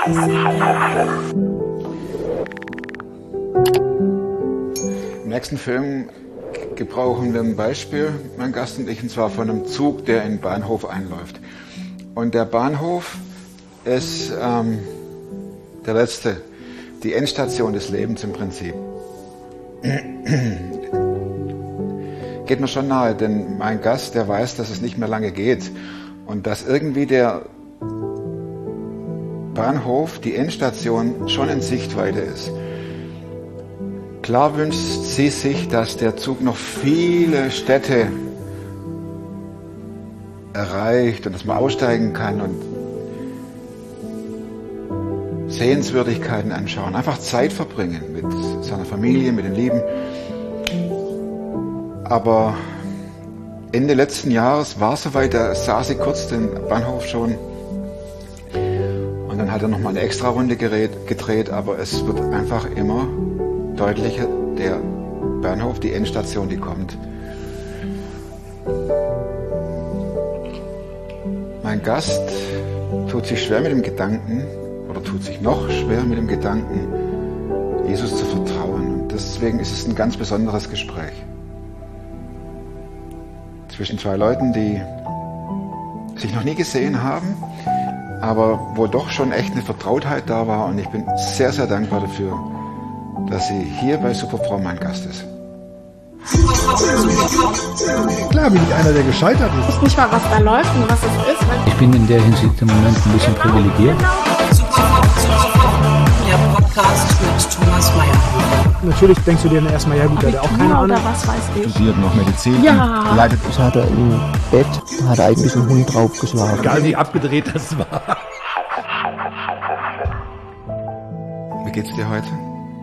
Im nächsten Film gebrauchen wir ein Beispiel, mein Gast und ich, und zwar von einem Zug, der in den Bahnhof einläuft. Und der Bahnhof ist der letzte, die Endstation des Lebens im Prinzip. Geht mir schon nahe, denn mein Gast, der weiß, dass es nicht mehr lange geht und dass irgendwie der Bahnhof, die Endstation, schon in Sichtweite ist. Klar wünscht sie sich, dass der Zug noch viele Städte erreicht und dass man aussteigen kann und Sehenswürdigkeiten anschauen, einfach Zeit verbringen mit seiner Familie, mit den Lieben. Aber Ende letzten Jahres war es soweit, da sah sie kurz den Bahnhof schon und dann hat er nochmal eine Extra-Runde gedreht, aber es wird einfach immer deutlicher, der Bahnhof, die Endstation, die kommt. Mein Gast tut sich schwer mit dem Gedanken, oder tut sich noch schwer mit dem Gedanken, Jesus zu vertrauen. Und deswegen ist es ein ganz besonderes Gespräch. Zwischen zwei Leuten, die sich noch nie gesehen haben, aber wo doch schon echt eine Vertrautheit da war. Und ich bin sehr, sehr dankbar dafür, dass sie hier bei Superfrau mein Gast ist. Klar bin ich einer, der gescheitert ist. Ich weiß nicht mal, was da läuft und was es ist. Ich bin in der Hinsicht im Moment ein bisschen privilegiert. Der Podcast mit Thomas Mayer. Natürlich denkst du dir dann erstmal, ja gut, der hat auch keine Ahnung. Oder was weiß ich. Studiert noch Medizin. Ja. Leidet. Ich hatte im Bett, hat eigentlich ein Hund draufgeschlagen. Egal wie abgedreht das war. Wie geht's dir heute?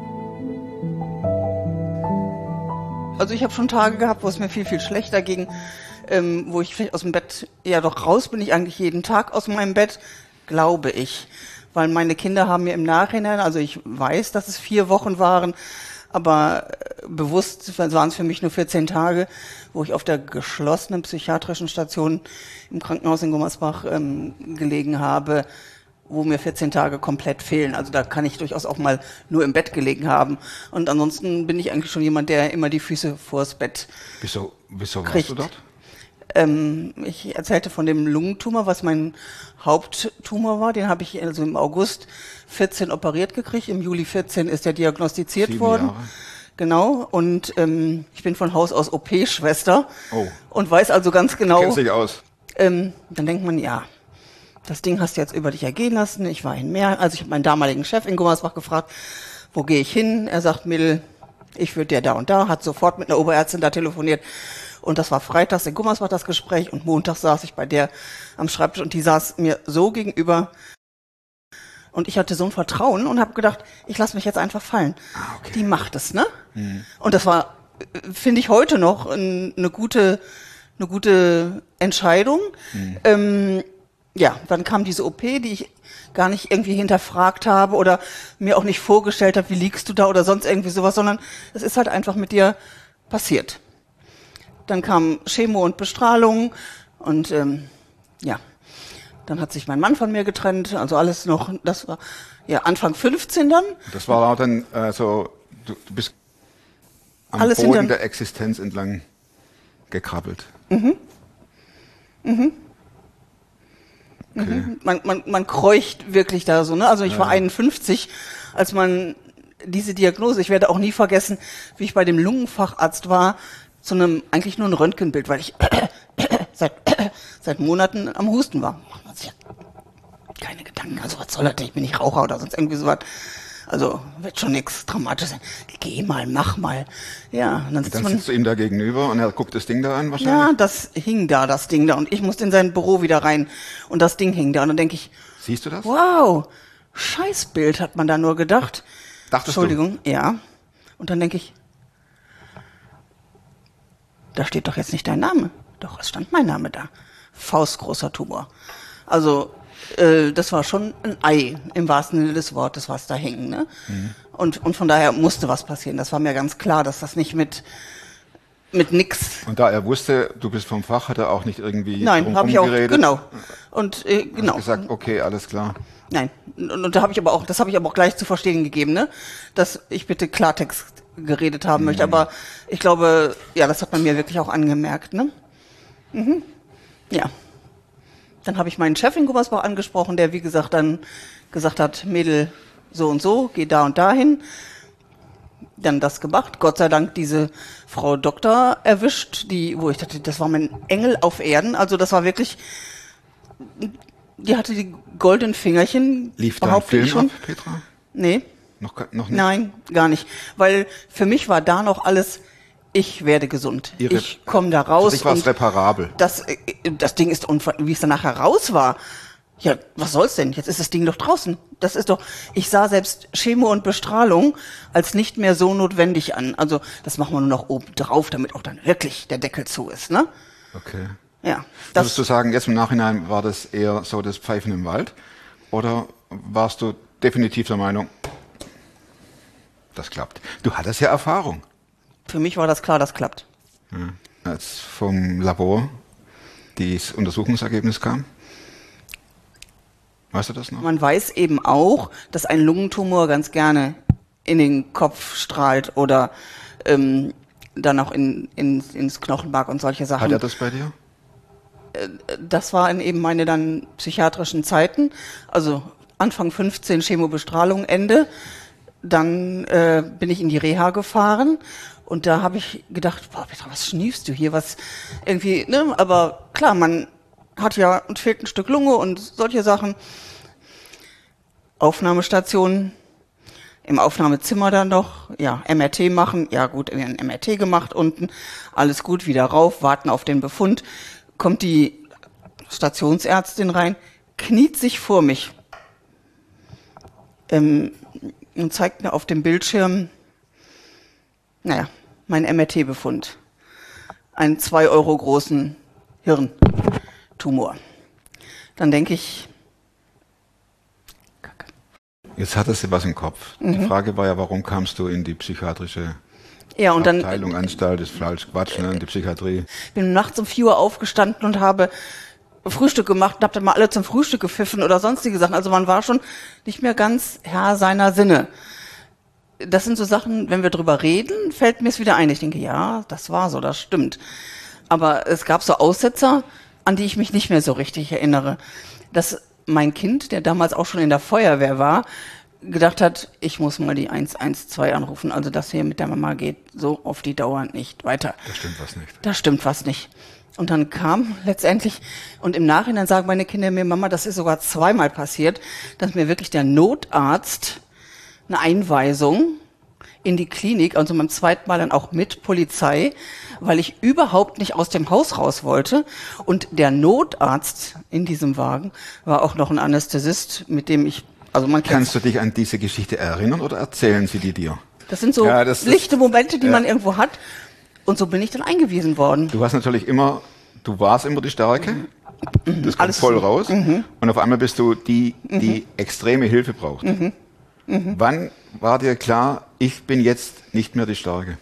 Also ich habe schon Tage gehabt, wo es mir viel, viel schlechter ging, wo ich vielleicht aus dem Bett, ja doch raus bin ich eigentlich jeden Tag aus meinem Bett, glaube ich. Weil meine Kinder haben mir im Nachhinein, also ich weiß, dass es 4 Wochen waren, aber bewusst waren es für mich nur 14 Tage, wo ich auf der geschlossenen psychiatrischen Station im Krankenhaus in Gummersbach gelegen habe, wo mir 14 Tage komplett fehlen. Also da kann ich durchaus auch mal nur im Bett gelegen haben. Und ansonsten bin ich eigentlich schon jemand, der immer die Füße vors Bett Wieso kriegt. warst du dort? Ich erzählte von dem Lungentumor, was mein Haupttumor war. Den habe ich also im August 14 operiert gekriegt. Im Juli 14 ist der diagnostiziert 7 worden. Jahre. Genau. Und ich bin von Haus aus OP-Schwester. Oh. Und weiß also ganz genau. Kennst dich aus? Dann denkt man, ja, das Ding hast du jetzt über dich ergehen lassen. Ich war in Meer. Also ich habe meinen damaligen Chef in Gummersbach gefragt, wo gehe ich hin? Er sagt, Mädel, ich würde dir da und da. Hat sofort mit einer Oberärztin da telefoniert. Und das war freitags in Gummersbach das Gespräch. Und montags saß ich bei der am Schreibtisch und die saß mir so gegenüber. Und ich hatte so ein Vertrauen und habe gedacht, ich lasse mich jetzt einfach fallen. Okay. Die macht es, ne? Mhm. Und das war, finde ich, heute noch eine gute Entscheidung. Mhm. Ja, dann kam diese OP, die ich gar nicht irgendwie hinterfragt habe oder mir auch nicht vorgestellt habe, wie liegst du da oder sonst irgendwie sowas, sondern es ist halt einfach mit dir passiert. Dann kam Chemo und Bestrahlung und ja, dann hat sich mein Mann von mir getrennt, also alles noch, das war ja Anfang 15 dann. Das war auch dann so, du bist am alles Boden der Existenz entlang gekrabbelt. Mhm. Mhm. Okay. Man kreucht wirklich da so, ne? Also ich war 51, als man diese Diagnose, ich werde auch nie vergessen, wie ich bei dem Lungenfacharzt war, zu einem, eigentlich nur ein Röntgenbild, weil ich seit Monaten am Husten war. Keine Gedanken, also was soll das denn? Ich bin nicht Raucher oder sonst irgendwie sowas. Also wird schon nichts Dramatisches sein. Geh mal, mach mal. Ja, und dann sitzt du ihm da gegenüber und er guckt das Ding da an wahrscheinlich? Ja, das hing da, das Ding da. Und ich musste in sein Büro wieder rein. Und das Ding hing da. Und dann denke ich, siehst du das? Wow, Scheißbild, hat man da nur gedacht. Dachtest Entschuldigung, ja. Und dann denke ich, da steht doch jetzt nicht dein Name. Doch, es stand mein Name da. Faustgroßer Tumor. Also, das war schon ein Ei, im wahrsten Sinne des Wortes, was da hing, ne? Mhm. Und von daher musste was passieren. Das war mir ganz klar, dass das nicht mit mit nix. Und da er wusste, du bist vom Fach, hat er auch nicht irgendwie Nein, habe ich auch, geredet. genau. Und genau. Hast gesagt, okay, alles klar. Nein, und da habe ich aber auch, das habe ich aber auch gleich zu verstehen gegeben, ne, dass ich bitte Klartext geredet haben möchte. Aber ich glaube, ja, das hat man mir wirklich auch angemerkt, ne? Ja. Dann habe ich meinen Chef in Gummersbach angesprochen, der, wie gesagt, dann gesagt hat, Mädel, so und so, geh da und dahin. Dann das gemacht. Gott sei Dank diese Frau Doktor erwischt, wo ich dachte, das war mein Engel auf Erden. Also das war wirklich, die hatte die goldenen Fingerchen. Lief da ein Film ab, Petra? Nee. Noch nicht? Nein, gar nicht. Weil für mich war da noch alles, ich werde gesund. Ich komme da raus. Für dich war es reparabel. Das Ding ist, und wie es danach heraus war, ja, was soll's denn? Jetzt ist das Ding doch draußen. Das ist doch, ich sah selbst Chemo und Bestrahlung als nicht mehr so notwendig an. Also, das machen wir nur noch oben drauf, damit auch dann wirklich der Deckel zu ist, ne? Okay. Ja. Würdest du sagen, jetzt im Nachhinein war das eher so das Pfeifen im Wald? Oder warst du definitiv der Meinung, das klappt? Du hattest ja Erfahrung. Für mich war das klar, das klappt. Ja. Als vom Labor das Untersuchungsergebnis kam? Weißt du das noch? Man weiß eben auch, dass ein Lungentumor ganz gerne in den Kopf strahlt oder dann auch ins Knochenmark und solche Sachen. Hat er das bei dir? Das waren eben meine dann psychiatrischen Zeiten. Also Anfang 15 Chemobestrahlung, Ende. Dann bin ich in die Reha gefahren und da habe ich gedacht, boah, Petra, was schniefst du hier? Was irgendwie, ne? Aber klar, man hat ja und fehlt ein Stück Lunge und solche Sachen. Aufnahmestation, im Aufnahmezimmer dann noch, ja, MRT machen, ja gut, ein MRT gemacht unten, alles gut, wieder rauf, warten auf den Befund, kommt die Stationsärztin rein, kniet sich vor mich und zeigt mir auf dem Bildschirm, naja, mein MRT-Befund, einen 2 Euro großen Hirntumor. Dann denke ich, Kacke. Jetzt hattest du was im Kopf. Die Frage war ja, warum kamst du in die psychiatrische Abteilung, Anstalt, ist falsch, Quatsch, ne, in die Psychiatrie. Bin nachts um 4 Uhr aufgestanden und habe Frühstück gemacht und habe dann mal alle zum Frühstück gepfiffen oder sonstige Sachen. Also man war schon nicht mehr ganz Herr seiner Sinne. Das sind so Sachen, wenn wir drüber reden, fällt mir es wieder ein. Ich denke, ja, das war so, das stimmt. Aber es gab so Aussetzer, an die ich mich nicht mehr so richtig erinnere. Dass mein Kind, der damals auch schon in der Feuerwehr war, gedacht hat, ich muss mal die 112 anrufen. Also das hier mit der Mama geht so auf die Dauer nicht weiter. Da stimmt was nicht. Da stimmt was nicht. Und dann kam letztendlich, und im Nachhinein sagen meine Kinder mir, Mama, das ist sogar zweimal passiert, dass mir wirklich der Notarzt eine Einweisung in die Klinik, also beim zweiten Mal dann auch mit Polizei, weil ich überhaupt nicht aus dem Haus raus wollte. Und der Notarzt in diesem Wagen war auch noch ein Anästhesist, mit dem ich, also man kennt. Kannst du dich an diese Geschichte erinnern oder erzählen sie die dir? Das sind so lichte Momente, die man irgendwo hat. Und so bin ich dann eingewiesen worden. Du warst immer die Starke. Das kommt voll raus. Und auf einmal bist du die extreme Hilfe braucht. Wann war dir klar, ich bin jetzt nicht mehr die Starke?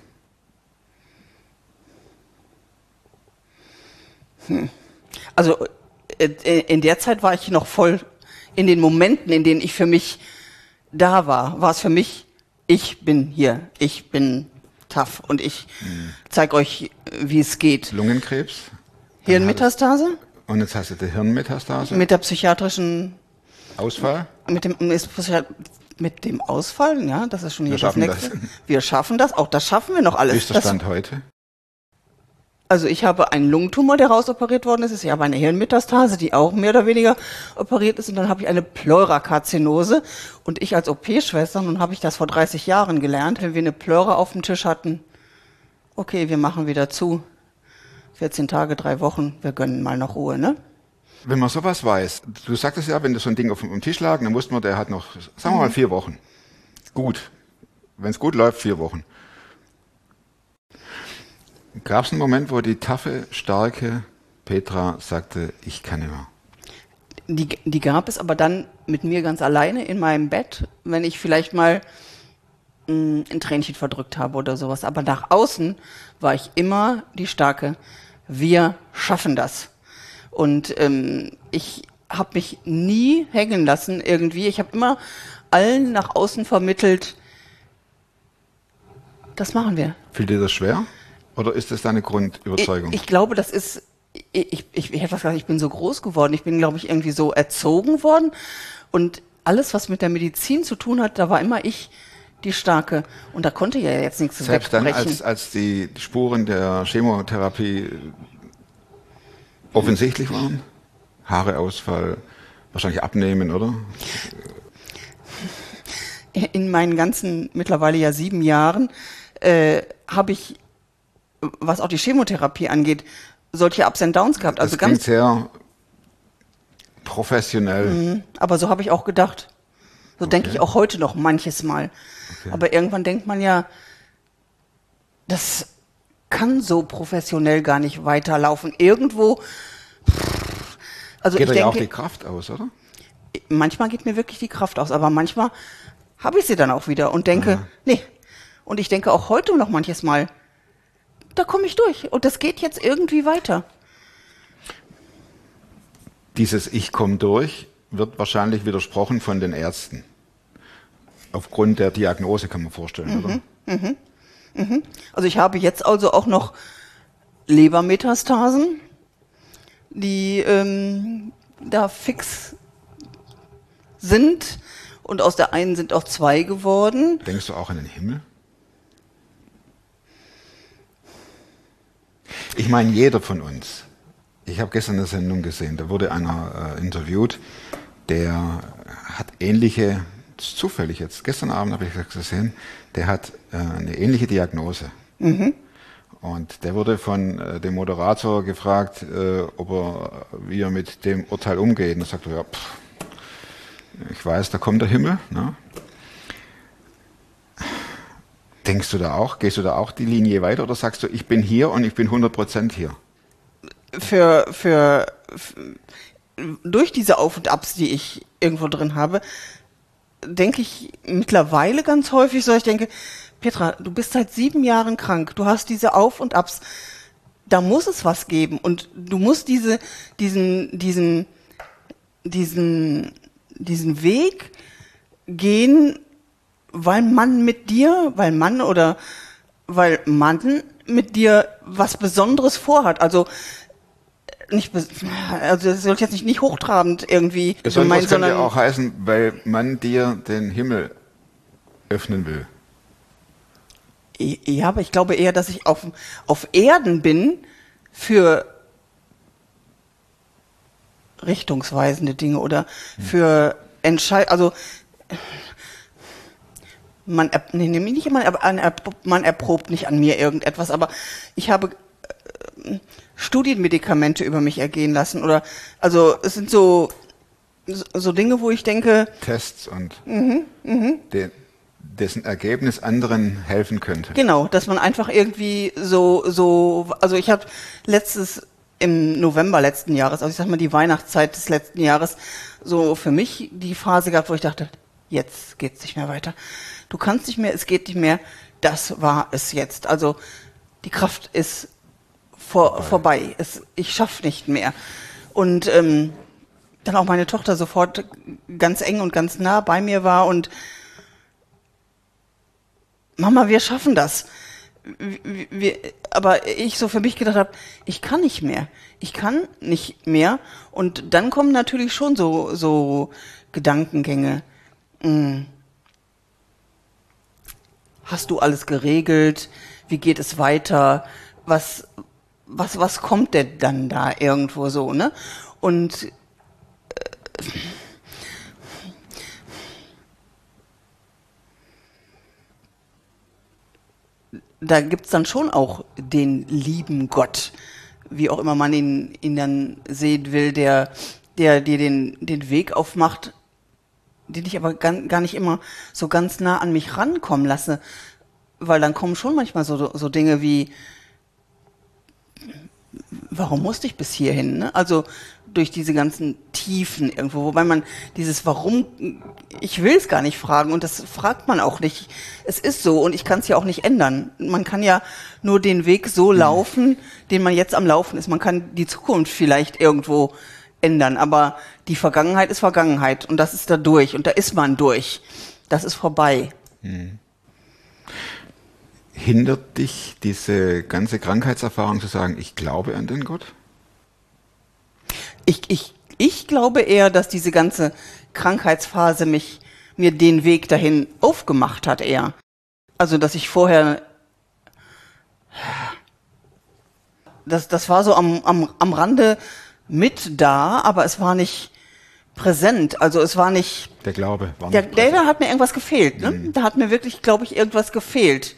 Also in der Zeit war ich noch voll in den Momenten, in denen ich für mich da war es für mich, ich bin hier, ich bin tough und ich zeige euch, wie es geht. Lungenkrebs? Hirnmetastase? Und jetzt hast du die Hirnmetastase? Mit der psychiatrischen Ausfall? Mit dem Ausfall, ja, das ist schon hier Wir das Nächste. schaffen das. Wir schaffen das, auch das schaffen wir noch alles. Wie ist der Stand heute? Also ich habe einen Lungentumor, der rausoperiert worden ist. Ich habe eine Hirnmetastase, die auch mehr oder weniger operiert ist. Und dann habe ich eine Pleurakarzinose. Und ich als OP-Schwester, nun habe ich das vor 30 Jahren gelernt, wenn wir eine Pleura auf dem Tisch hatten, okay, wir machen wieder zu. 14 Tage, 3 Wochen, wir gönnen mal noch Ruhe, ne? Wenn man sowas weiß, du sagtest ja, wenn das so ein Ding auf dem Tisch lag, dann wusste man, der hat noch, sagen wir mal 4 Wochen. Gut. Wenn es gut läuft, 4 Wochen. Gab es einen Moment, wo die taffe, starke Petra sagte, ich kann nicht mehr? Die gab es aber dann mit mir ganz alleine in meinem Bett, wenn ich vielleicht mal ein Tränchen verdrückt habe oder sowas. Aber nach außen war ich immer die Starke. Wir schaffen das. Und ich habe mich nie hängen lassen irgendwie. Ich habe immer allen nach außen vermittelt, das machen wir. Fiel dir das schwer? Oder ist das deine Grundüberzeugung? Ich glaube, das ist, ich hätte was gesagt, ich bin so groß geworden. Ich bin, glaube ich, irgendwie so erzogen worden. Und alles, was mit der Medizin zu tun hat, da war immer ich die Starke. Und da konnte ja jetzt nichts Selbst dann, wegbrechen. als die Spuren der Chemotherapie offensichtlich waren? Haareausfall, wahrscheinlich abnehmen, oder? In meinen ganzen, mittlerweile ja 7 Jahren, habe ich, was auch die Chemotherapie angeht, solche Ups and Downs gehabt. Also das klingt sehr professionell. Aber so habe ich auch gedacht. So denke ich auch heute noch manches Mal. Okay. Aber irgendwann denkt man ja, das kann so professionell gar nicht weiterlaufen. Irgendwo, also Geht ich ja auch denke, die Kraft aus, oder? manchmal geht mir wirklich die Kraft aus, aber manchmal habe ich sie dann auch wieder und denke, nee. Und ich denke auch heute noch manches Mal, da komme ich durch und das geht jetzt irgendwie weiter. Dieses Ich komme durch wird wahrscheinlich widersprochen von den Ärzten. Aufgrund der Diagnose kann man vorstellen, oder? Also ich habe jetzt also auch noch Lebermetastasen, die da fix sind und aus der einen sind auch 2 geworden. Denkst du auch an den Himmel? Ich meine, jeder von uns. Ich habe gestern eine Sendung gesehen, da wurde einer interviewt, der hat ähnliche, das ist zufällig jetzt, gestern Abend habe ich das gesehen, der hat eine ähnliche Diagnose. Und der wurde von dem Moderator gefragt, wie er mit dem Urteil umgeht. Und er sagte, ja, ich weiß, da kommt der Himmel. Ne? Denkst du da auch, gehst du da auch die Linie weiter oder sagst du, ich bin hier und ich bin 100% hier? Durch diese Auf und Abs, die ich irgendwo drin habe, denke ich mittlerweile ganz häufig so, ich denke, Petra, du bist seit 7 Jahren krank, du hast diese Auf und Abs, da muss es was geben und du musst diesen Weg gehen, weil man mit dir was Besonderes vorhat. Also das soll jetzt nicht hochtrabend irgendwie Besonders könnte ja auch heißen, weil man dir den Himmel öffnen will. Ja, aber ich glaube eher, dass ich auf Erden bin für richtungsweisende Dinge oder für man erprobt nicht an mir irgendetwas, aber ich habe Studienmedikamente über mich ergehen lassen oder, also es sind so Dinge, wo ich denke... Tests und dessen Ergebnis anderen helfen könnte. Genau, dass man einfach irgendwie also ich habe im November letzten Jahres, also ich sag mal die Weihnachtszeit des letzten Jahres, so für mich die Phase gehabt, wo ich dachte, jetzt geht's nicht mehr weiter. Du kannst nicht mehr, es geht nicht mehr, das war es jetzt. Also die Kraft ist vorbei. Ich schaffe nicht mehr. Und dann auch meine Tochter sofort ganz eng und ganz nah bei mir war und Mama, wir schaffen das. Aber ich so für mich gedacht habe, ich kann nicht mehr. Ich kann nicht mehr. Und dann kommen natürlich schon so Gedankengänge. Hast du alles geregelt? Wie geht es weiter? Was kommt denn dann da irgendwo so, ne? Und da gibt's dann schon auch den lieben Gott, wie auch immer man ihn dann sehen will, der dir den Weg aufmacht, den ich aber gar nicht immer so ganz nah an mich rankommen lasse, weil dann kommen schon manchmal so Dinge wie, warum musste ich bis hierhin? Ne? Also durch diese ganzen Tiefen irgendwo, wobei man dieses Warum, ich will es gar nicht fragen und das fragt man auch nicht. Es ist so und ich kann es ja auch nicht ändern. Man kann ja nur den Weg so laufen, den man jetzt am Laufen ist. Man kann die Zukunft vielleicht irgendwo ändern, aber die Vergangenheit ist Vergangenheit und das ist da durch und da ist man durch. Das ist vorbei. Hindert dich diese ganze Krankheitserfahrung zu sagen, ich glaube an den Gott? Ich glaube eher, dass diese ganze Krankheitsphase mir den Weg dahin aufgemacht hat eher. Also, dass ich vorher, das war so am Rande mit da, aber es war nicht präsent. Also es war nicht... Der Glaube war nicht nicht präsent. Da hat mir irgendwas gefehlt. Ne? Da hat mir wirklich, glaube ich, irgendwas gefehlt.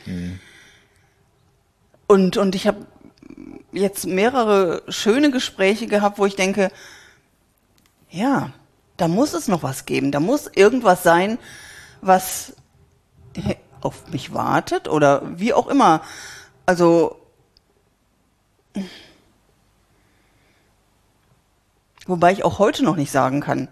Und ich habe jetzt mehrere schöne Gespräche gehabt, wo ich denke, ja, da muss es noch was geben. Da muss irgendwas sein, was auf mich wartet oder wie auch immer. Also, wobei ich auch heute noch nicht sagen kann,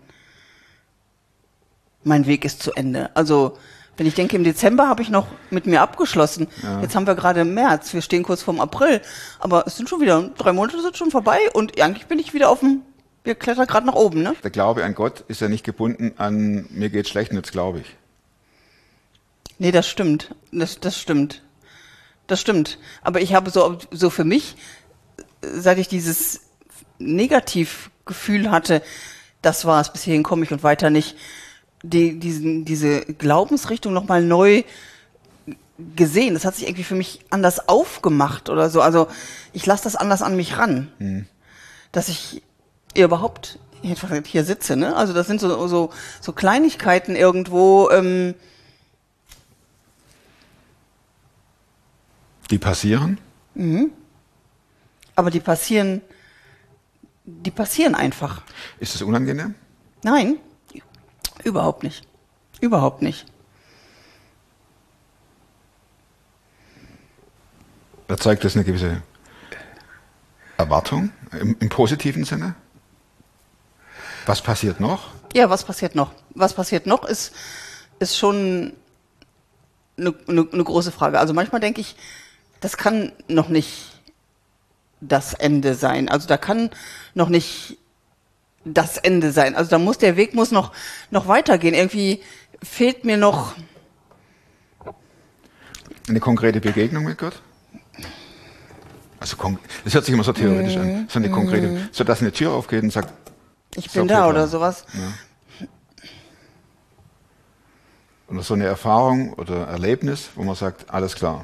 mein Weg ist zu Ende. Also, wenn ich denke, im Dezember habe ich noch mit mir abgeschlossen. Ja. Jetzt haben wir gerade März, wir stehen kurz vorm April. Aber es sind schon wieder, 3 Monate sind schon vorbei und eigentlich bin ich wieder wir klettern gerade nach oben, ne? Der Glaube an Gott ist ja nicht gebunden an, mir geht's schlecht und jetzt glaube ich. Nee, das stimmt. Das stimmt. Das stimmt. Aber ich habe so für mich, seit ich dieses Negativgefühl hatte, das war es, bis hierhin komme ich und weiter nicht, diese Glaubensrichtung nochmal neu gesehen. Das hat sich irgendwie für mich anders aufgemacht oder so. Also ich lasse das anders an mich ran. Dass ich überhaupt hier sitze, ne? Also das sind so Kleinigkeiten irgendwo. Die passieren? Aber die passieren einfach. Ist es unangenehm? Nein, überhaupt nicht. Überhaupt nicht. Erzeugt das eine gewisse Erwartung im positiven Sinne? Was passiert noch? Ja, was passiert noch? Was passiert noch ist schon eine große Frage. Also manchmal denke ich, das kann noch nicht das Ende sein. Also da kann noch nicht das Ende sein. Also der Weg muss noch weitergehen. Irgendwie fehlt mir noch eine konkrete Begegnung mit Gott? Also das hört sich immer so theoretisch an. So eine konkrete, so dass eine Tür aufgeht und sagt, ich bin da oder sowas. Ja. Oder so eine Erfahrung oder Erlebnis, wo man sagt, alles klar.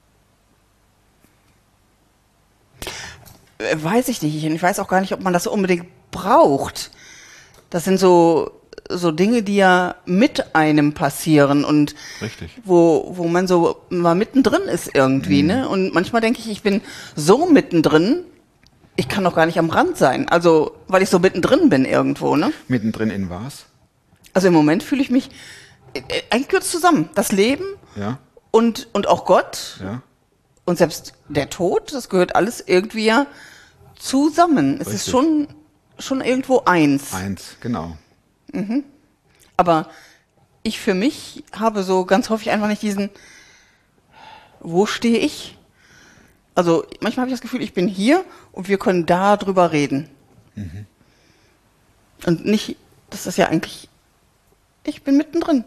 Weiß ich nicht. Ich weiß auch gar nicht, ob man das unbedingt braucht. Das sind so Dinge, die ja mit einem passieren und richtig. Wo man so mal mittendrin ist irgendwie, ne? Und manchmal denke ich bin so mittendrin, ich kann doch gar nicht am Rand sein. Also, weil ich so mittendrin bin irgendwo, ne? Mittendrin in was? Also im Moment fühle ich mich, eigentlich gehört es zusammen. Das Leben und auch Gott und selbst der Tod, das gehört alles irgendwie ja zusammen. Es ist schon irgendwo eins. Eins, genau. Aber ich für mich habe so ganz häufig einfach nicht diesen, wo stehe ich? Also manchmal habe ich das Gefühl, ich bin hier und wir können da drüber reden. Und nicht, das ist ja eigentlich, ich bin mittendrin.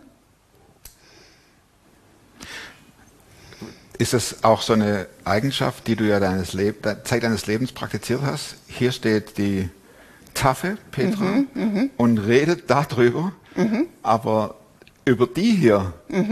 Ist es auch so eine Eigenschaft, die du ja Zeit deines Lebens praktiziert hast? Hier steht die taffe Petra und redet darüber, aber über die hier,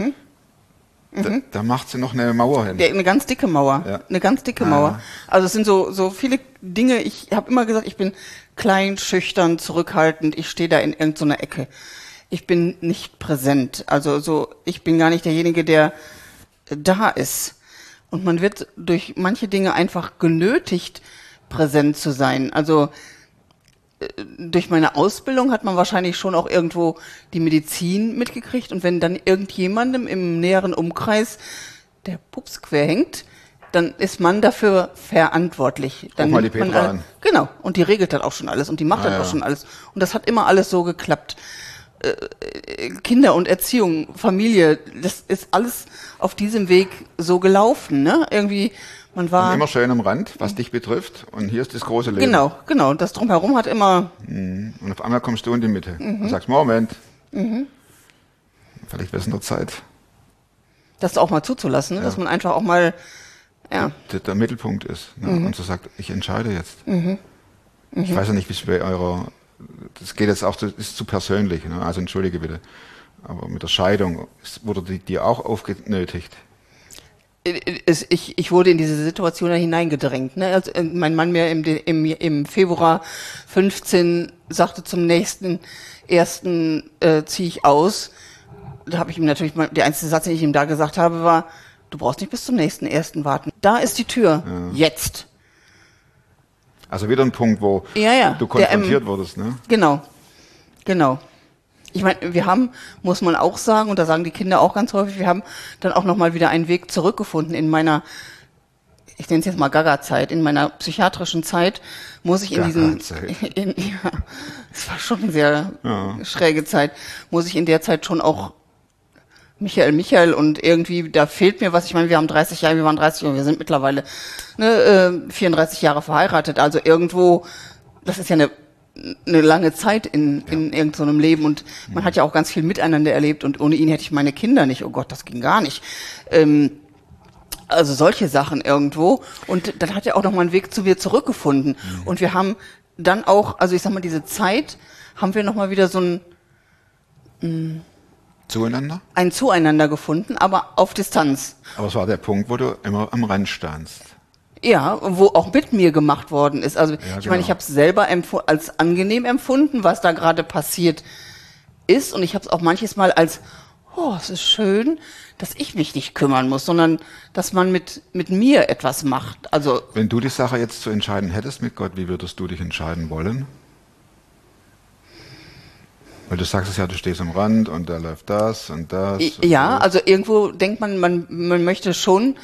da macht sie noch eine Mauer hin. Eine ganz dicke Mauer. Ja. Eine ganz dicke Mauer. Also es sind so viele Dinge, ich habe immer gesagt, ich bin klein, schüchtern, zurückhaltend, ich stehe da in irgendeiner Ecke. Ich bin nicht präsent. Also ich bin gar nicht derjenige, der da ist. Und man wird durch manche Dinge einfach genötigt, präsent zu sein. Also durch meine Ausbildung hat man wahrscheinlich schon auch irgendwo die Medizin mitgekriegt. Und wenn dann irgendjemandem im näheren Umkreis der Pups quer hängt, dann ist man dafür verantwortlich. Dann Guck mal die nimmt man Petra an. Genau, und die regelt dann auch schon alles und die macht dann auch schon alles. Und das hat immer alles so geklappt. Kinder und Erziehung, Familie, das ist alles auf diesem Weg so gelaufen, ne? Irgendwie, man war... Und immer schön am Rand, was dich betrifft. Und hier ist das große Leben. Genau. Das Drumherum hat immer... Und auf einmal kommst du in die Mitte und sagst, Moment, vielleicht wäre es nur Zeit. Das auch mal zuzulassen, ne? Dass man einfach auch mal... Ja. Der Mittelpunkt ist. Ne? Und so sagt, ich entscheide jetzt. Ich weiß ja nicht, wie es bei eurer... Das geht jetzt auch ist zu persönlich, ne? Also entschuldige bitte. Aber mit der Scheidung wurde dir auch aufgenötigt. Ich wurde in diese Situation hineingedrängt. Ne? Also, mein Mann mir im Februar 15 sagte zum nächsten ersten ziehe ich aus. Da habe ich ihm natürlich der einzige Satz, den ich ihm da gesagt habe, war: Du brauchst nicht bis zum nächsten ersten warten. Da ist die Tür. Jetzt. Also wieder ein Punkt, wo du konfrontiert wurdest, ne? Genau. Ich meine, wir haben, muss man auch sagen, und da sagen die Kinder auch ganz häufig, wir haben dann auch nochmal wieder einen Weg zurückgefunden in meiner, ich nenne es jetzt mal Gaga-Zeit, in meiner psychiatrischen Zeit, muss ich es war schon eine sehr schräge Zeit, muss ich in der Zeit schon auch Michael und irgendwie, da fehlt mir was. Ich meine, wir waren 30 Jahre, wir sind mittlerweile 34 Jahre verheiratet. Also irgendwo, das ist ja eine lange Zeit in irgendeinem so Leben und man hat ja auch ganz viel miteinander erlebt und ohne ihn hätte ich meine Kinder nicht. Oh Gott, das ging gar nicht. Also solche Sachen irgendwo. Und dann hat er auch noch mal einen Weg zu mir zurückgefunden. Und wir haben dann auch, also ich sag mal, diese Zeit haben wir noch mal wieder so ein Zueinander gefunden, aber auf Distanz. Aber es war der Punkt, wo du immer am Rand standst. Ja, wo auch mit mir gemacht worden ist. Also ich meine, ich habe es selber als angenehm empfunden, was da gerade passiert ist. Und ich habe es auch manches Mal als, es ist schön, dass ich mich nicht kümmern muss, sondern dass man mit mir etwas macht. Also wenn du die Sache jetzt zu entscheiden hättest mit Gott, wie würdest du dich entscheiden wollen? Weil du sagst es ja, du stehst am Rand und da läuft das und das. Ja, also irgendwo denkt man möchte schon,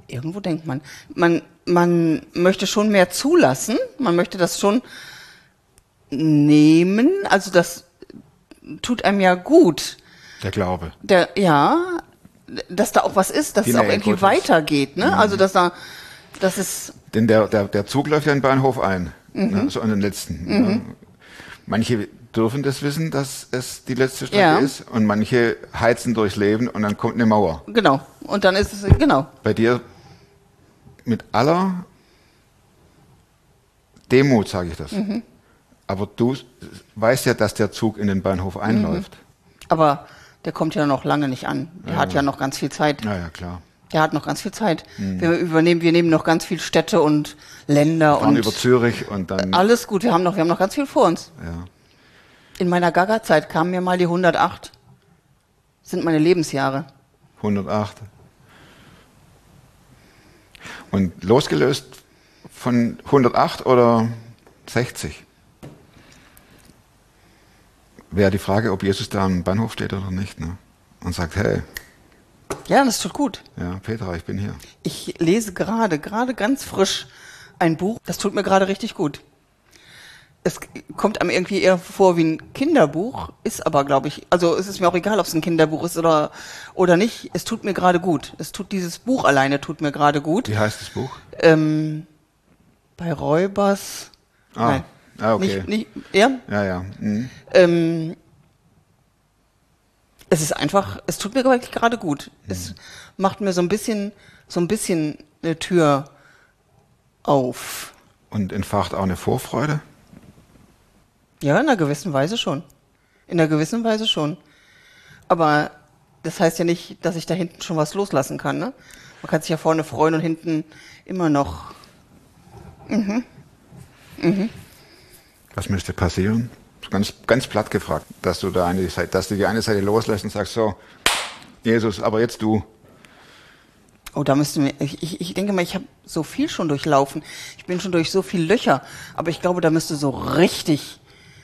man möchte schon mehr zulassen, man möchte das schon nehmen, also das tut einem ja gut. Der Glaube. Dass da auch was ist, dass es auch irgendwie weitergeht, ne? Also das ist... Denn der Zug läuft ja in den Bahnhof ein, ne? So an den letzten. Ne? Manche dürfen das wissen, dass es die letzte Strecke ist und manche heizen durchs Leben und dann kommt eine Mauer. Genau, und dann ist es, Bei dir mit aller Demut sage ich das. Aber du weißt ja, dass der Zug in den Bahnhof einläuft. Aber der kommt ja noch lange nicht an. Der hat ja noch ganz viel Zeit. Ja, klar. Der hat noch ganz viel Zeit. Wir nehmen noch ganz viel Städte und Länder. Wir fahren über Zürich und dann... Alles gut, wir haben noch ganz viel vor uns. Ja. In meiner Gaga-Zeit kamen mir mal die 108. Das sind meine Lebensjahre. 108. Und losgelöst von 108 oder 60? Wäre die Frage, ob Jesus da am Bahnhof steht oder nicht, ne? Und sagt, hey. Ja, das tut gut. Ja, Petra, ich bin hier. Ich lese gerade ganz frisch ein Buch. Das tut mir gerade richtig gut. Es kommt einem irgendwie eher vor wie ein Kinderbuch, ist aber, glaube ich, also es ist mir auch egal, ob es ein Kinderbuch ist oder nicht. Es tut mir gerade gut. Dieses Buch alleine tut mir gerade gut. Wie heißt das Buch? Bei Räubers. Nein. Ah, okay. Nicht, ja? Ja. Es ist einfach, es tut mir wirklich gerade gut. Es macht mir so ein bisschen eine Tür auf. Und entfacht auch eine Vorfreude? Ja, in einer gewissen Weise schon. Aber das heißt ja nicht, dass ich da hinten schon was loslassen kann, ne? Man kann sich ja vorne freuen und hinten immer noch. Was müsste passieren? Ganz platt gefragt, dass du die eine Seite loslässt und sagst, so, Jesus, aber jetzt du. Oh, da müssten wir, ich denke mal, ich habe so viel schon durchlaufen. Ich bin schon durch so viele Löcher. Aber ich glaube, da müsste so richtig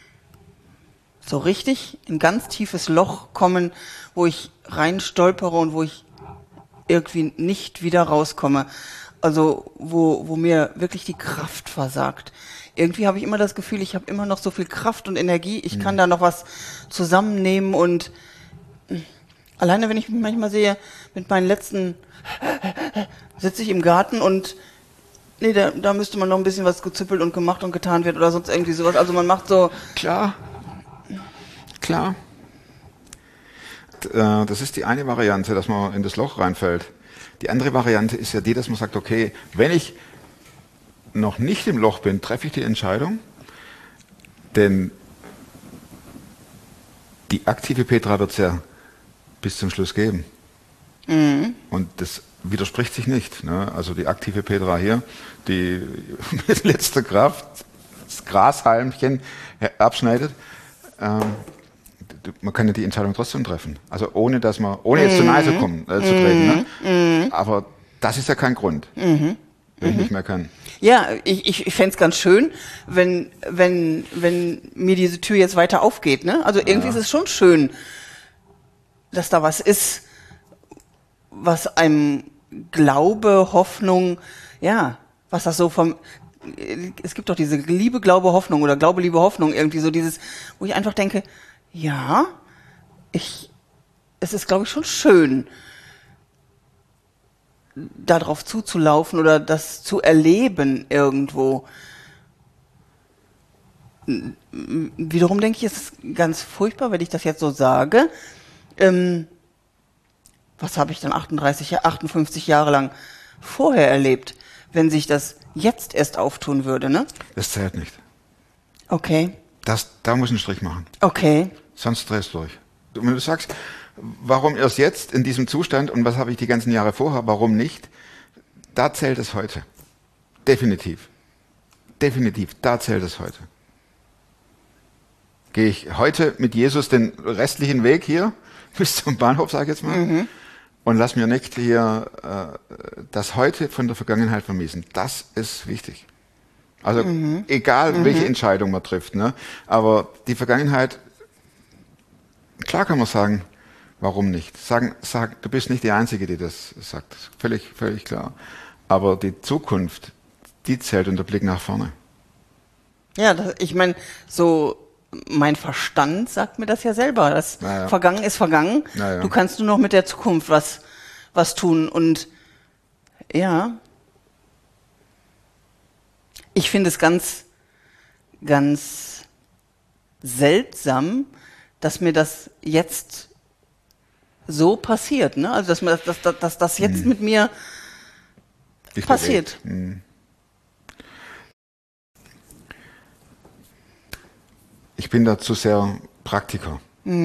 ein ganz tiefes Loch kommen, wo ich rein stolpere und wo ich irgendwie nicht wieder rauskomme. Also wo mir wirklich die Kraft versagt. Irgendwie habe ich immer das Gefühl, ich habe immer noch so viel Kraft und Energie, ich kann da noch was zusammennehmen und alleine wenn ich mich manchmal sehe, mit meinen letzten sitze ich im Garten und nee, da müsste man noch ein bisschen was gezüppelt und gemacht und getan wird oder sonst irgendwie sowas. Also man macht so... Klar. Das ist die eine Variante, dass man in das Loch reinfällt. Die andere Variante ist ja die, dass man sagt, okay, wenn ich noch nicht im Loch bin, treffe ich die Entscheidung, denn die aktive Petra wird es ja bis zum Schluss geben. Und das widerspricht sich nicht. Ne? Also die aktive Petra hier, die mit letzter Kraft das Grashalmchen abschneidet, man kann ja die Entscheidung trotzdem treffen. Also ohne jetzt zu nahe zu treten. Ne? Aber das ist ja kein Grund, wenn ich nicht mehr kann. Ja, ich fänd's ganz schön, wenn mir diese Tür jetzt weiter aufgeht. Ne? Also irgendwie ist es schon schön, dass da was ist, was einem Glaube, Hoffnung, ja, was das so es gibt doch diese Liebe, Glaube, Hoffnung oder Glaube, Liebe, Hoffnung, irgendwie so dieses, wo ich einfach denke, ja, es ist, glaube ich, schon schön, darauf zuzulaufen oder das zu erleben irgendwo. Wiederum denke ich, es ist ganz furchtbar, wenn ich das jetzt so sage. Was habe ich dann 58 Jahre lang vorher erlebt, wenn sich das jetzt erst auftun würde, ne? Das zählt nicht. Okay. Da muss ich einen Strich machen. Okay. Sonst drehst du durch. Und wenn du sagst, warum erst jetzt in diesem Zustand und was habe ich die ganzen Jahre vorher, warum nicht? Da zählt es heute. Definitiv. Definitiv, da zählt es heute. Gehe ich heute mit Jesus den restlichen Weg hier bis zum Bahnhof, sage ich jetzt mal, und lass mir nicht hier das Heute von der Vergangenheit vermiesen. Das ist wichtig. Also egal, welche Entscheidung man trifft, ne? Aber die Vergangenheit, klar kann man sagen, warum nicht? Sag, du bist nicht die Einzige, die das sagt. Völlig klar. Aber die Zukunft, die zählt und der Blick nach vorne. Ja, ich meine, so mein Verstand sagt mir das ja selber. Das Vergangen ist vergangen. Naja. Du kannst nur noch mit der Zukunft was tun. Und ja, ich finde es ganz, ganz seltsam, dass mir das jetzt so passiert. Ne? Also dass das jetzt mit mir passiert. Ich bin da zu sehr Praktiker.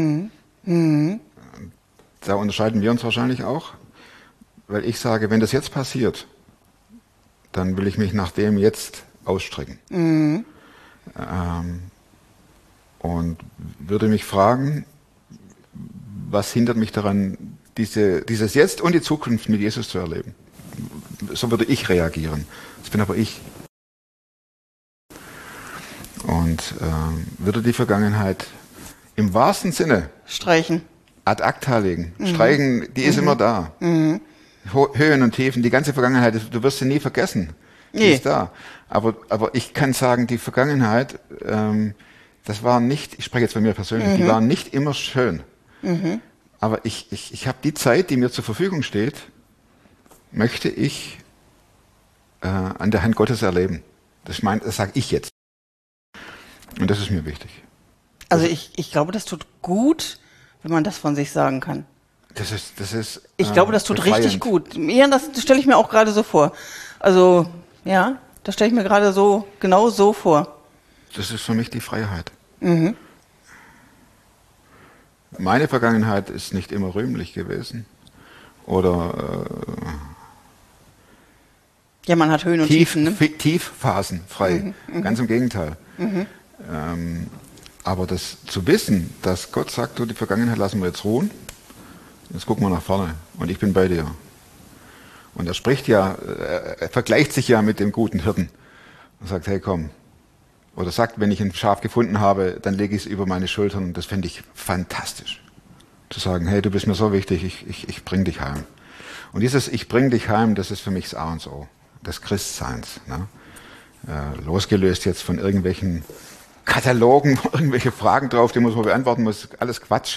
Da unterscheiden wir uns wahrscheinlich auch, weil ich sage, wenn das jetzt passiert, dann will ich mich nach dem jetzt ausstrecken. Und würde mich fragen, was hindert mich daran, dieses Jetzt und die Zukunft mit Jesus zu erleben. So würde ich reagieren. Das bin aber ich. Und würde die Vergangenheit im wahrsten Sinne Streichen. Ad acta legen. Streichen, die ist immer da. Höhen und Tiefen, die ganze Vergangenheit, du wirst sie nie vergessen. Die ist da. Aber ich kann sagen, die Vergangenheit, das war nicht, ich spreche jetzt von mir persönlich, die war nicht immer schön. Aber ich habe die Zeit, die mir zur Verfügung steht, möchte ich an der Hand Gottes erleben. Das sage ich jetzt. Und das ist mir wichtig. Also ich glaube, das tut gut, wenn man das von sich sagen kann. Das ist ich glaube, das tut befreiend. richtig gut. Ja, das stelle ich mir auch gerade so vor. Also, ja, das stelle ich mir gerade so, genau so vor. Das ist für mich die Freiheit. Meine Vergangenheit ist nicht immer rühmlich gewesen. Oder ja, man hat Höhen und Tiefen, ne? Tiefphasen frei. Ganz im Gegenteil. Aber das zu wissen, dass Gott sagt, du, die Vergangenheit lassen wir jetzt ruhen, jetzt gucken wir nach vorne und ich bin bei dir. Und er spricht ja, er vergleicht sich ja mit dem guten Hirten und sagt, hey komm. Oder sagt, wenn ich ein Schaf gefunden habe, dann lege ich es über meine Schultern und das fände ich fantastisch. Zu sagen, hey, du bist mir so wichtig, ich bring dich heim. Und dieses Ich bring dich heim, das ist für mich das A und O. des Christseins. Ne? Losgelöst jetzt von irgendwelchen Katalogen, irgendwelche Fragen drauf, die man beantworten muss, alles Quatsch.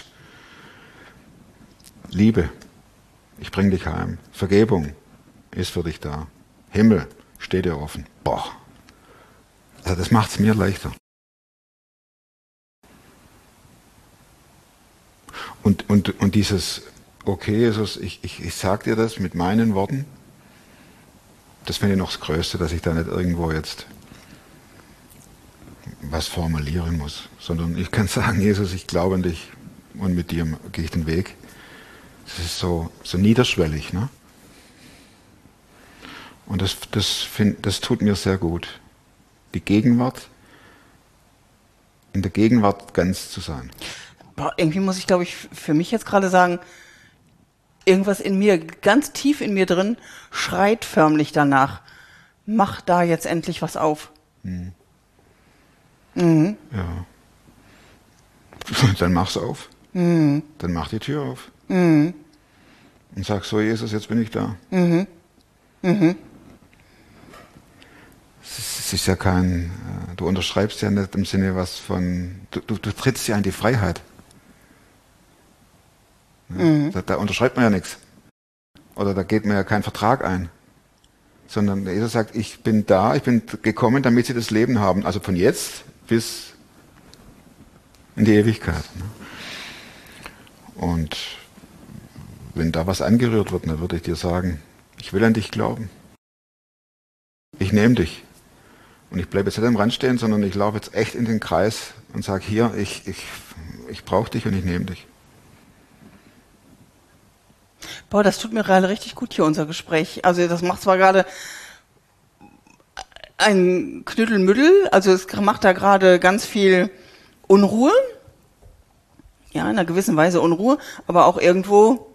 Liebe, ich bring dich heim. Vergebung ist für dich da. Himmel steht dir offen. Boah. Also das macht es mir leichter. Und dieses, okay, Jesus, ich sag dir das mit meinen Worten, das finde ich noch das Größte, dass ich da nicht irgendwo jetzt was formulieren muss, sondern ich kann sagen, Jesus, ich glaube an dich und mit dir gehe ich den Weg. Das ist so niederschwellig, ne? Und das tut mir sehr gut. Die Gegenwart, in der Gegenwart ganz zu sein. Boah, irgendwie muss ich, glaube ich, für mich jetzt gerade sagen, irgendwas in mir, ganz tief in mir drin, schreit förmlich danach. Mach da jetzt endlich was auf. Mhm. Mhm. Ja. Dann mach's auf. Mhm. Dann mach die Tür auf. Mhm. Und sag so, Jesus, jetzt bin ich da. Mhm. Mhm. Es ist ja kein, du unterschreibst ja nicht im Sinne was von, du trittst ja in die Freiheit. Mhm. Da unterschreibt man ja nichts. Oder da geht man ja keinen Vertrag ein. Sondern Jesus sagt, ich bin da, ich bin gekommen, damit sie das Leben haben. Also von jetzt bis in die Ewigkeit. Und wenn da was angerührt wird, dann würde ich dir sagen, ich will an dich glauben. Ich nehme dich. Und ich bleibe jetzt nicht am Rand stehen, sondern ich laufe jetzt echt in den Kreis und sage, hier, ich brauche dich und ich nehme dich. Boah, das tut mir gerade richtig gut hier, unser Gespräch. Also das macht zwar gerade ein Knüttelmüttel, also es macht da gerade ganz viel Unruhe. Ja, in einer gewissen Weise Unruhe, aber auch irgendwo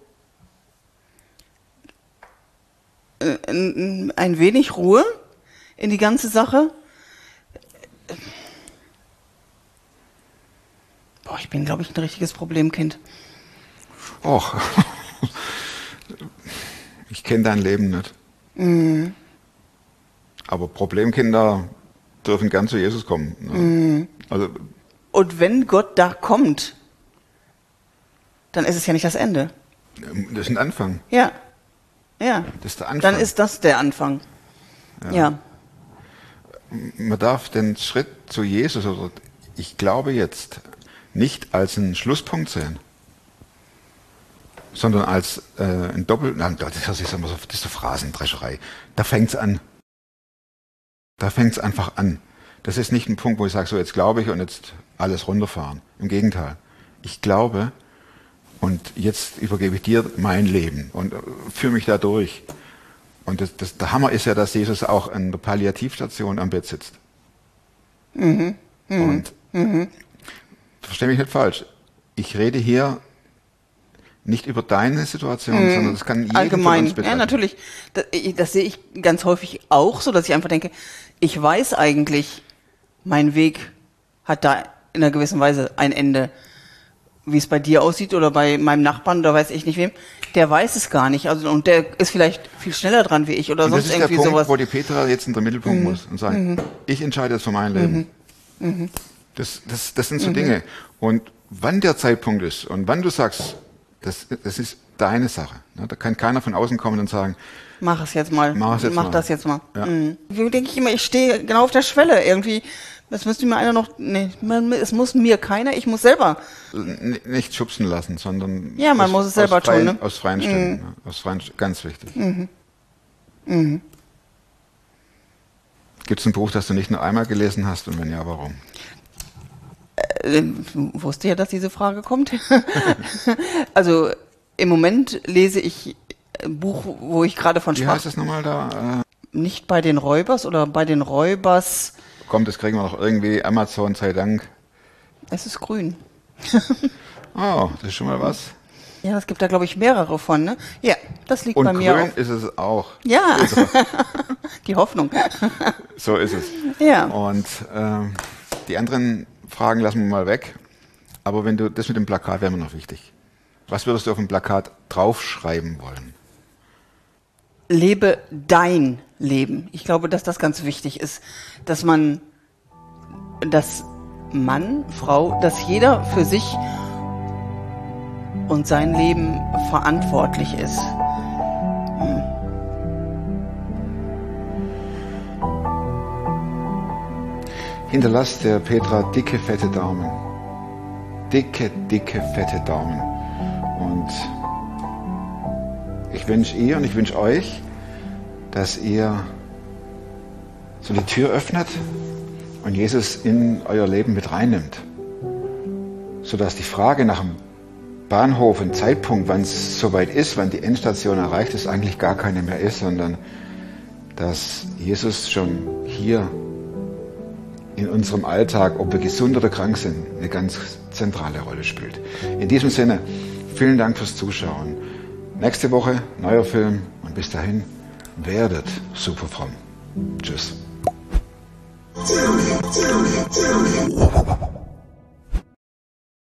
ein wenig Ruhe in die ganze Sache. Boah, ich bin, glaube ich, ein richtiges Problemkind. Och, ich kenne dein Leben nicht. Mhm. Aber Problemkinder dürfen gern zu Jesus kommen. Ne? Mhm. Also, und wenn Gott da kommt, dann ist es ja nicht das Ende. das ist ein Anfang. Ja, ja. Das ist der Anfang. Dann ist das der Anfang. Ja. Man darf den Schritt zu Jesus, oder ich glaube jetzt, nicht als einen Schlusspunkt sehen, sondern als ein das ist immer so, das ist so Phrasendrescherei. Da fängt's an. Da fängt's einfach an. Das ist nicht ein Punkt, wo ich sage, so jetzt glaube ich und jetzt alles runterfahren. Im Gegenteil. Ich glaube und jetzt übergebe ich dir mein Leben und führe mich da durch. Und der Hammer ist ja, dass Jesus auch an der Palliativstation am Bett sitzt. Mhm. Und verstehe mich nicht falsch. Ich rede hier nicht über deine Situation, sondern das kann jeden allgemein von uns betreffen. Ja, natürlich. Das sehe ich ganz häufig auch so, dass ich einfach denke, ich weiß eigentlich, mein Weg hat da in einer gewissen Weise ein Ende. Wie es bei dir aussieht oder bei meinem Nachbarn oder weiß ich nicht wem, der weiß es gar nicht. Also, und der ist vielleicht viel schneller dran wie ich oder und sonst das ist irgendwie der Punkt, sowas. wo die Petra jetzt in den Mittelpunkt muss und sagt, ich entscheide jetzt für mein Leben. Das sind so Dinge. Und wann der Zeitpunkt ist und wann du sagst, das ist deine Sache. Da kann keiner von außen kommen und sagen, Mach es jetzt mal. Mach das jetzt mal. Ja. Wie denke ich immer, ich stehe genau auf der Schwelle irgendwie. Das müsste mir einer noch, es muss mir keiner, ich muss selber. nicht schubsen lassen, sondern Ja, man muss es selber tun, ne? Aus freien Stücken. Ne? Aus freien, ganz wichtig. Gibt es ein Buch, das du nicht nur einmal gelesen hast und wenn ja, warum? Wusste ja, dass diese Frage kommt. Also im Moment lese ich ein Buch, wo ich gerade von Wie sprach. heißt es nochmal da? Nicht bei den Räubers oder bei den Räubers. Kommt, das kriegen wir noch irgendwie, Amazon sei Dank. Es ist grün. Oh, das ist schon mal was. Ja, es gibt da, glaube ich, mehrere von, ne? Ja, das liegt Und bei mir grün auf. ist es auch. Ja, die Hoffnung. So ist es. Ja. Und die anderen Fragen lassen wir mal weg. Aber wenn du das mit dem Plakat wäre mir noch wichtig. Was würdest du auf dem Plakat draufschreiben wollen? lebe dein Leben. Ich glaube, dass das ganz wichtig ist, dass Mann, Frau, dass jeder für sich und sein Leben verantwortlich ist. Hinterlasst der Petra dicke, fette Daumen. Dicke, fette Daumen. Und ich wünsche ihr und ich wünsche euch, dass ihr so die Tür öffnet und Jesus in euer Leben mit reinnimmt. Sodass die Frage nach dem Bahnhof, ein Zeitpunkt, wann es soweit ist, wann die Endstation erreicht ist, eigentlich gar keine mehr ist, sondern dass Jesus schon hier in unserem Alltag, ob wir gesund oder krank sind, eine ganz zentrale Rolle spielt. In diesem Sinne, vielen Dank fürs Zuschauen. Nächste Woche, neuer Film und bis dahin, werdet super fromm. Tschüss.